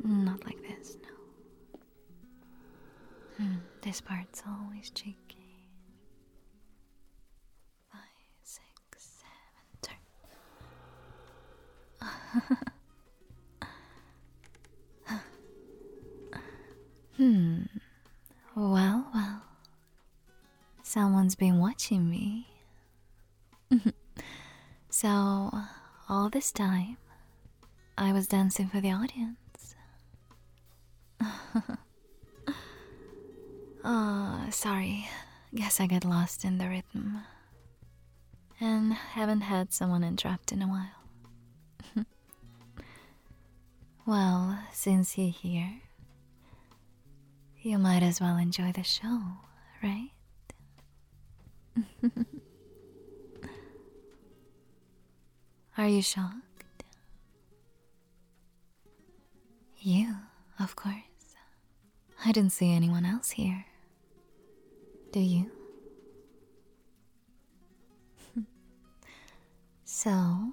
Not like this, no. This part's always cheeky. 5, 6, 7, turn. Well. Someone's been watching me. So, all this time, I was dancing for the audience. Oh, sorry. Guess I got lost in the rhythm. And haven't had someone interrupt in a while. Well, since you're here, you might as well enjoy the show, right? Are you shocked? You, of course. I didn't see anyone else here. Do you? So,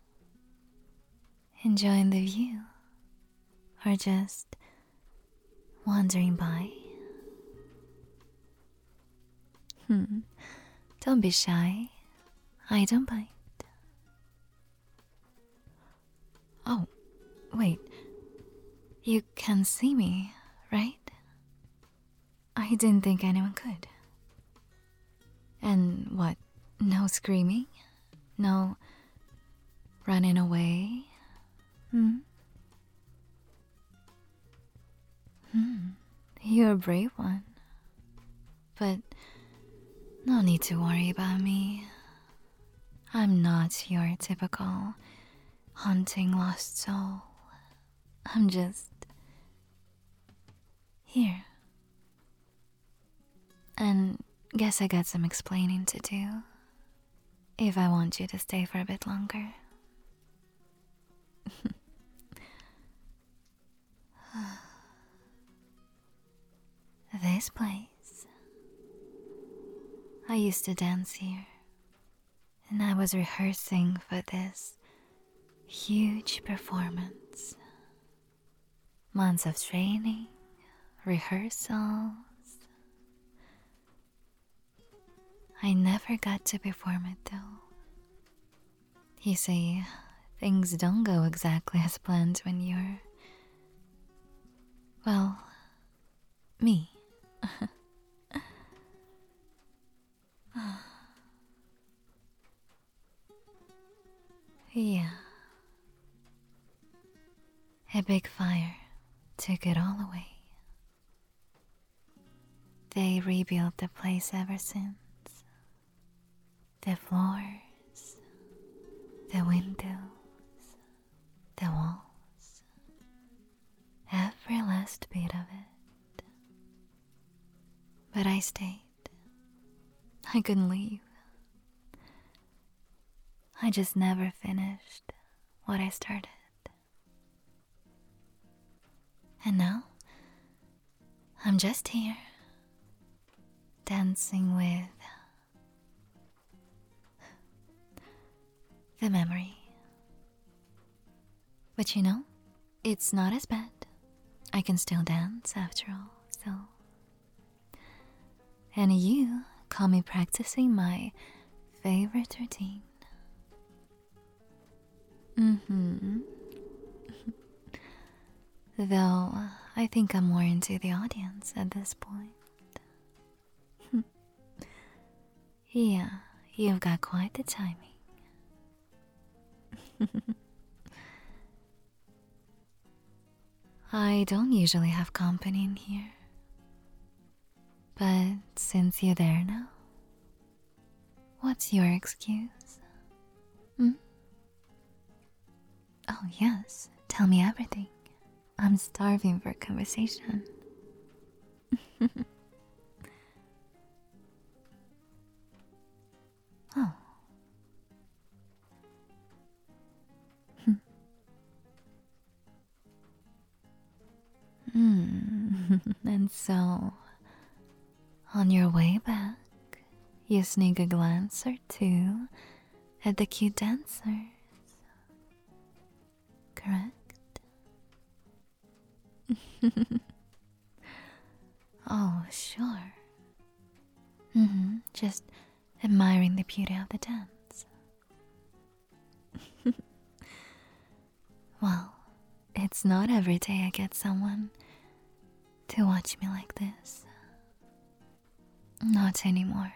enjoying the view? Or just wandering by? Don't be shy. I don't bite. Oh, wait. You can see me, right? I didn't think anyone could. And what? No screaming? No running away? You're a brave one. But no need to worry about me. I'm not your typical haunting lost soul. I'm just here. And guess I got some explaining to do if I want you to stay for a bit longer. This place. I used to dance here, and I was rehearsing for this huge performance. Months of training, rehearsals. I never got to perform it though. You see, things don't go exactly as planned when you're, well, me. Yeah. A big fire took it all away. They rebuilt the place ever since. The floors, the windows, the walls, every last bit of it. But I stayed. I couldn't leave. I just never finished what I started. And now, I'm just here, dancing with the memory. But you know, it's not as bad. I can still dance after all, so. And you caught me practicing my favorite routine. Though, I think I'm more into the audience at this point. Yeah, you've got quite the timing. I don't usually have company in here. But since you're there now, what's your excuse? Oh yes, tell me everything. I'm starving for conversation. Oh. And so, on your way back, you sneak a glance or two at the cute dancers. Correct? Oh, sure. Just admiring the beauty of the dance. Well, it's not every day I get someone to watch me like this. Not anymore.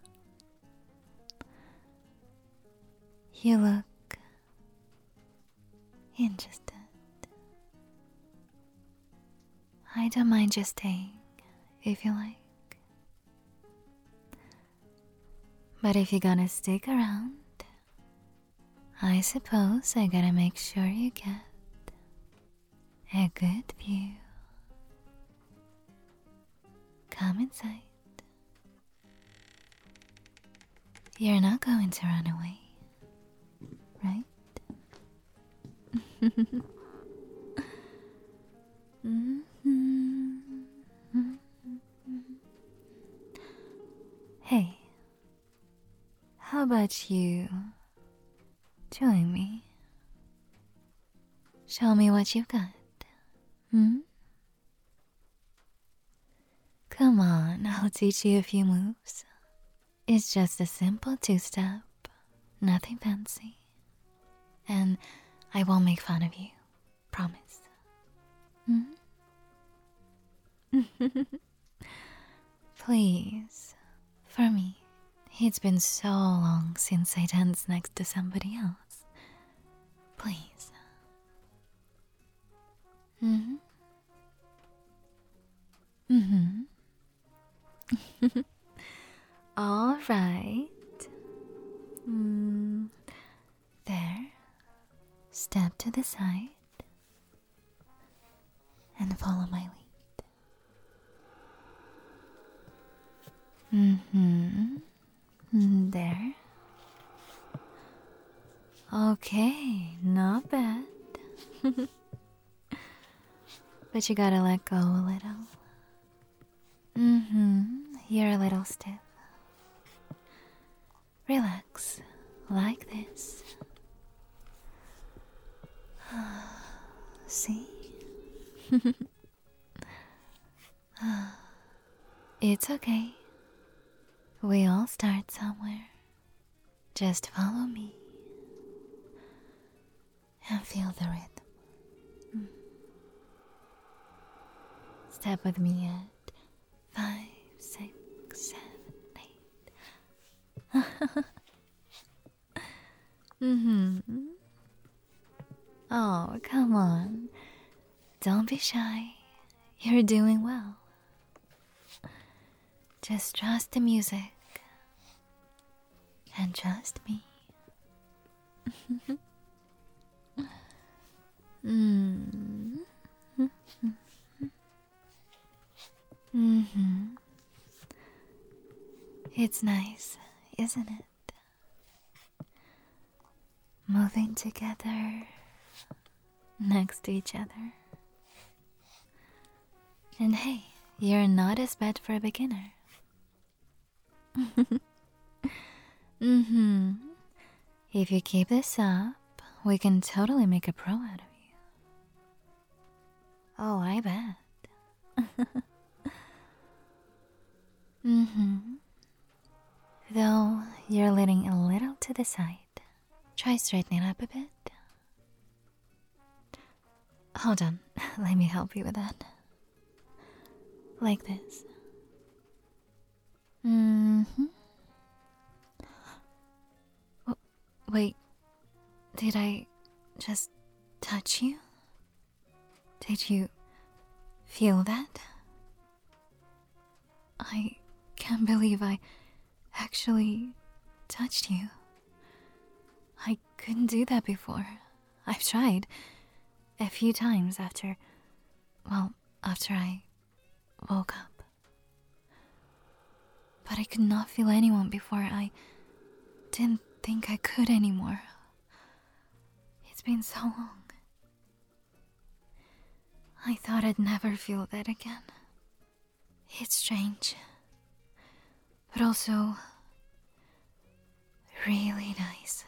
You look interested. I don't mind just staying if you like. But if you're gonna stick around, I suppose I gotta make sure you get a good view. Come inside. You're not going to run away, right? Hey, how about you join me? Show me what you've got. Hmm? Come on, I'll teach you a few moves. It's just a simple two-step, nothing fancy. And I won't make fun of you, promise. Please, for me. It's been so long since I danced next to somebody else. Please. All right. There. Step to the side and follow my lead. There. Okay, not bad. But you gotta let go a little. You're a little stiff. Relax, like this. See? It's okay. We all start somewhere. Just follow me and feel the rhythm. Step with me at 5, 6, 7, 8. Oh, come on. Don't be shy. You're doing well. Just trust the music and trust me. It's nice, isn't it? Moving together next to each other. And hey, you're not as bad for a beginner. If you keep this up, we can totally make a pro out of you. Oh, I bet. Though you're leaning a little to the side. Try straightening up a bit. Hold on, let me help you with that. Like this. Wait, did I just touch you? Did you feel that? I can't believe I actually touched you. I couldn't do that before. I've tried a few times after I woke up. But I could not feel anyone before. I didn't think I could anymore. It's been so long. I thought I'd never feel that again. It's strange, but also really nice.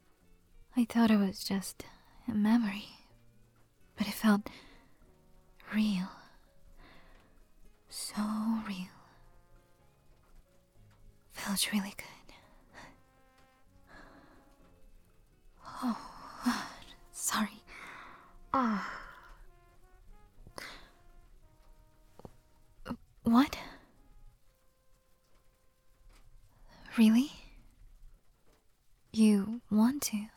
I thought it was just a memory, but it felt real. So real. Felt really good. Oh, sorry. What? Really? You want to?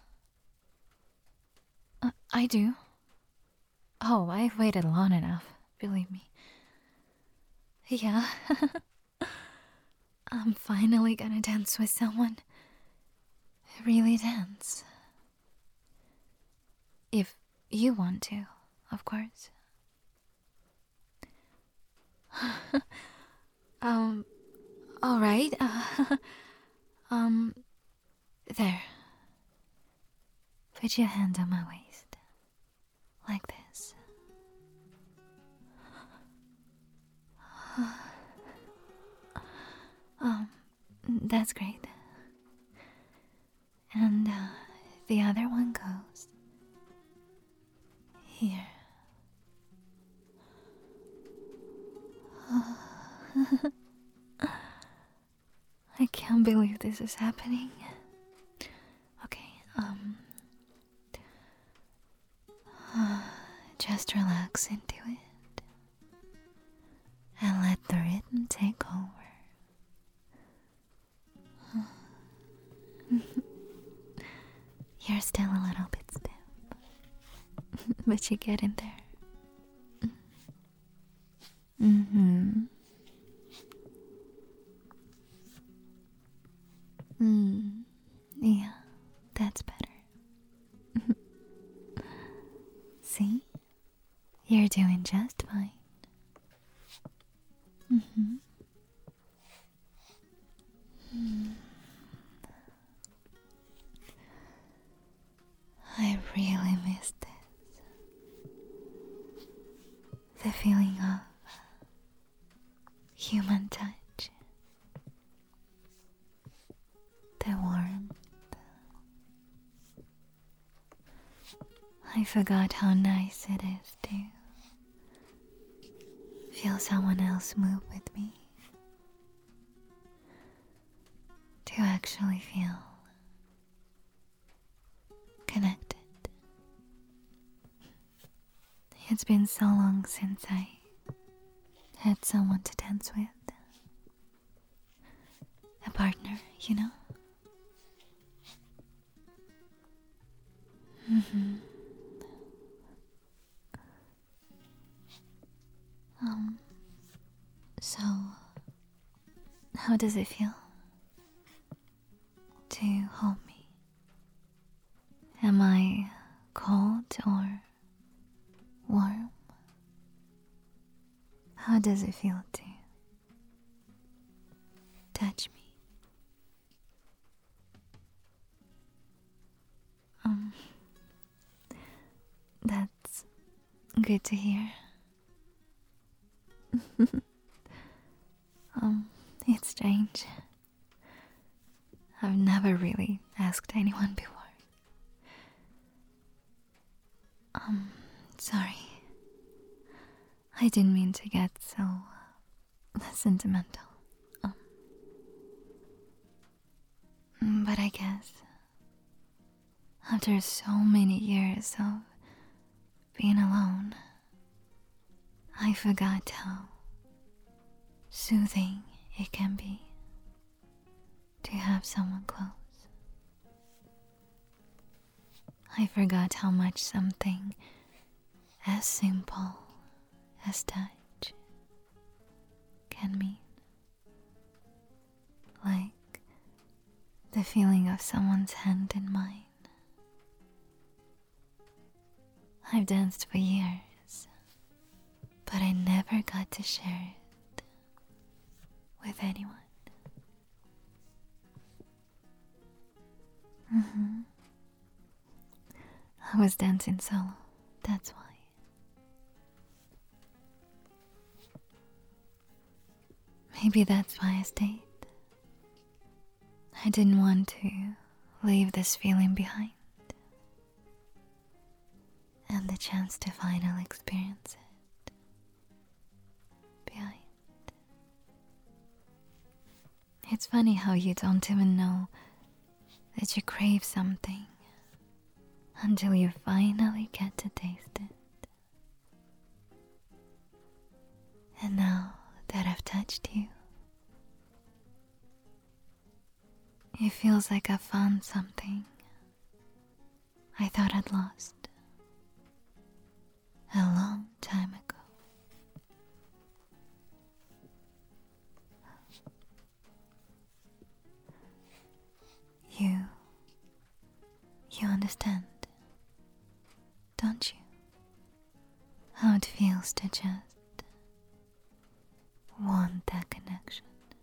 I do. Oh, I've waited long enough, believe me. Yeah. I'm finally gonna dance with someone. Really dance. If you want to, of course. Alright. There. Put your hand on my waist. Like this. That's great. And the other one goes here. I can't believe this is happening. Okay, just relax into it and let the rhythm take over. You're still a little bit stiff, but you get in there. Yeah, that's better. See? You're doing just fine. I really miss this. The feeling of human touch. The warmth. I forgot how nice it is to feel someone else move with me. To actually feel connected. It's been so long since I had someone to dance with. A partner, you know? So, how does it feel to hold me? Am I cold or warm? How does it feel to touch me? That's good to hear. It's strange. I've never really asked anyone before. Sorry. I didn't mean to get so sentimental. But I guess after so many years of being alone, I forgot how soothing it can be to have someone close. I forgot how much something as simple as touch can mean. Like the feeling of someone's hand in mine. I've danced for years, but I never got to share it with anyone. I was dancing solo, that's why. Maybe that's why I stayed. I didn't want to leave this feeling behind. And the chance to finally experience it. It's funny how you don't even know that you crave something until you finally get to taste it. And now that I've touched you, it feels like I found something I thought I'd lost a long time ago. You understand, don't you? How it feels to just want that connection.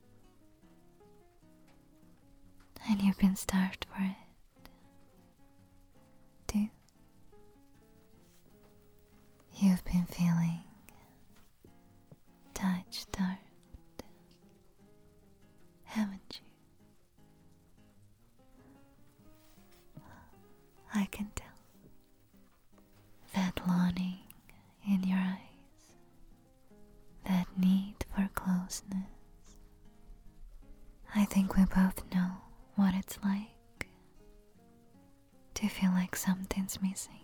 And you've been starved for it, too. You've been feeling touch-starved, haven't you? I can tell that longing in your eyes, that need for closeness. I think we both know what it's like to feel like something's missing.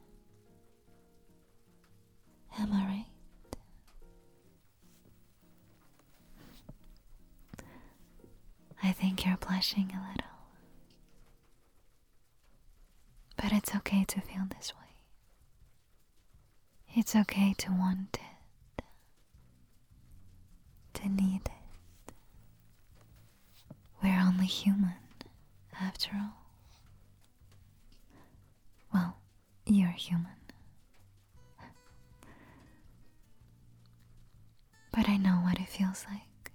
Am I right? I think you're blushing a little. But it's okay to feel this way. It's okay to want it, to need it. We're only human, after all. Well, you're human. But I know what it feels like.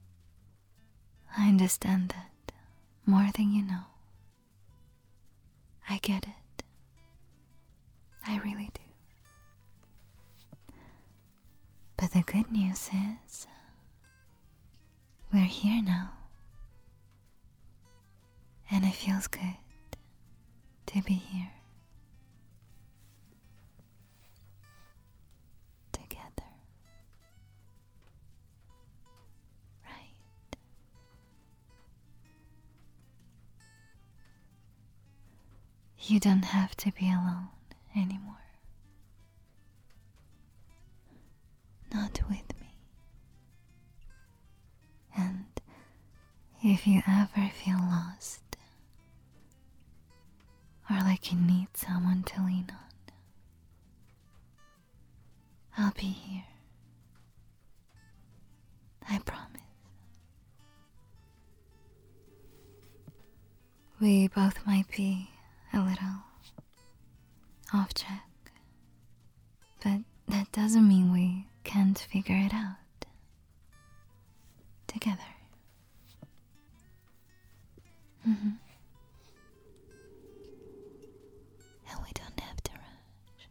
I understand that more than you know. I get it. I really do. But the good news is, we're here now. And it feels good to be here. Together. Right? You don't have to be alone anymore. Not with me. And if you ever feel lost, or like you need someone to lean on, I'll be here. I promise. We both might be a little off track, but that doesn't mean we can't figure it out together. And we don't have to rush.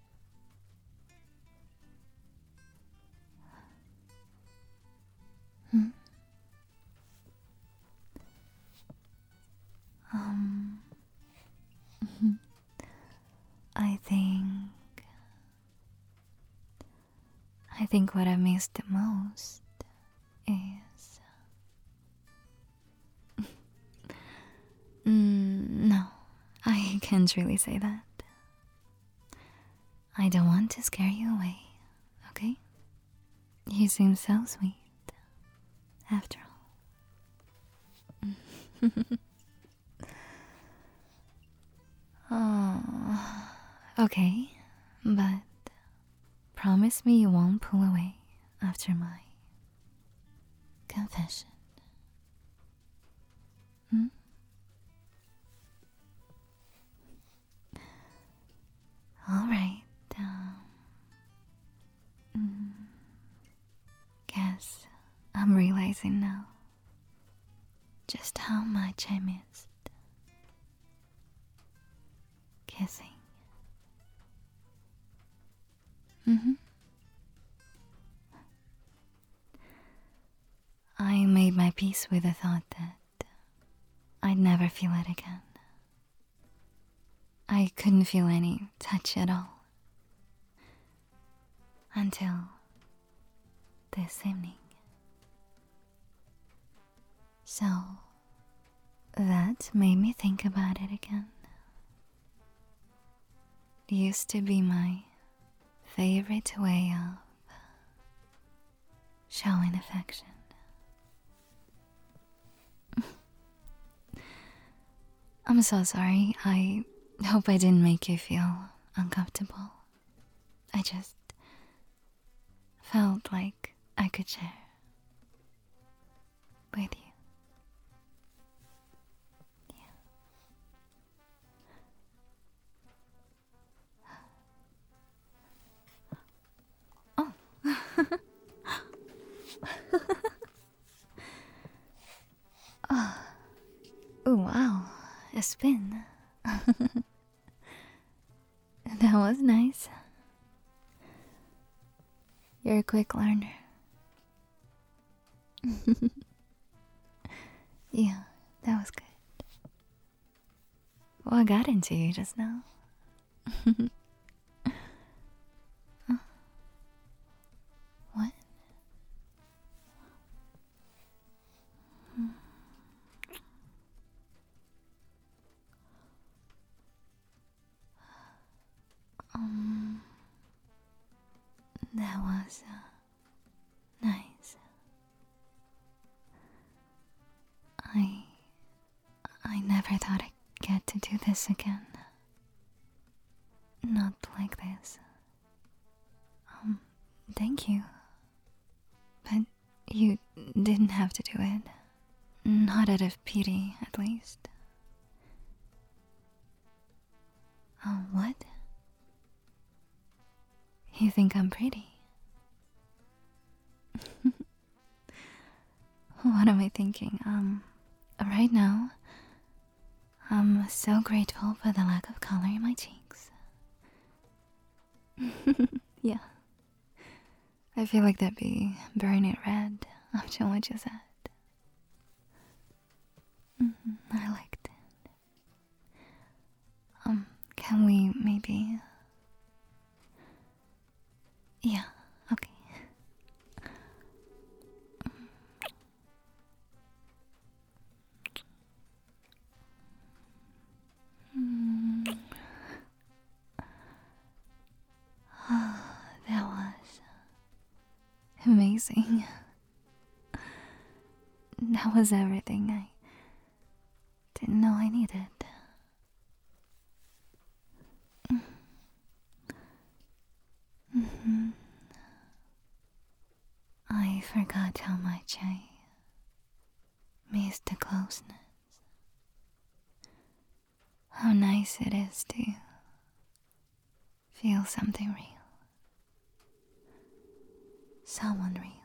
I think what I missed the most is... no, I can't really say that. I don't want to scare you away, okay? You seem so sweet, after all. Oh, okay, but promise me you won't pull away after my confession. All right. Guess I'm realizing now just how much I missed kissing. I made my peace with the thought that I'd never feel it again. I couldn't feel any touch at all until this evening. So, that made me think about it again. It used to be my favorite way of showing affection. I'm so sorry. I hope I didn't make you feel uncomfortable. I just felt like I could share with you. Yeah. Oh. Oh, wow. A spin. That was nice. You're a quick learner. Yeah, that was good. What got into you just now? What? Um, that was nice. I I never thought I'd get to do this again. Not like this. Thank you. But you didn't have to do it. Not out of pity, at least. Oh, what? You think I'm pretty? What am I thinking? Right now, I'm so grateful for the lack of color in my cheeks. Yeah. I feel like that'd be burning red after what you said. I liked it. Can we maybe... Yeah, okay. That was amazing. That was everything I didn't know I needed. I forgot how much I missed the closeness. How nice it is to feel something real. Someone real.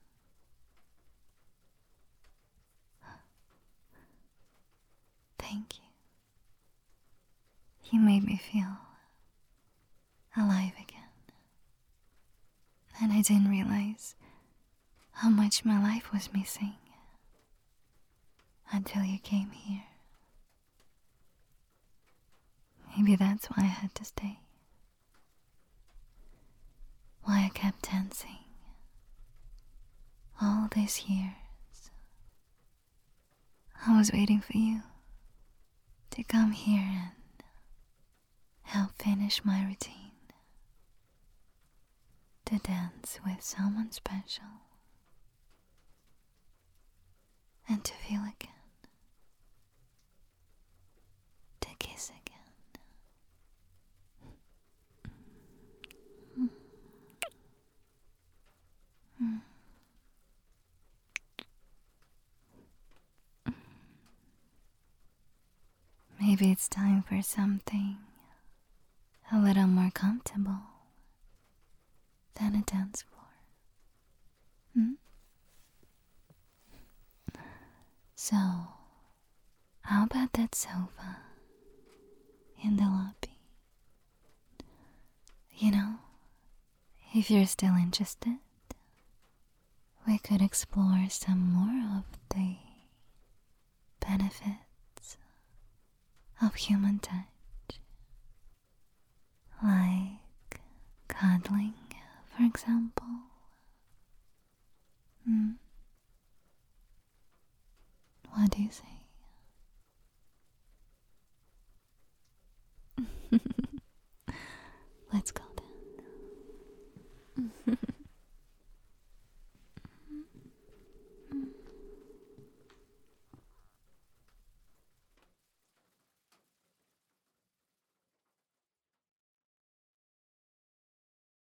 Thank you. You made me feel alive again. And I didn't realize how much my life was missing until you came here. Maybe that's why I had to stay. Why I kept dancing all these years. I was waiting for you to come here and help finish my routine. To dance with someone special. And to feel again. To kiss again. Maybe it's time for something a little more comfortable than a dance floor. So, how about that sofa in the lobby? You know, if you're still interested, we could explore some more of the benefits of human touch. Like cuddling, for example. What do you say? Let's go.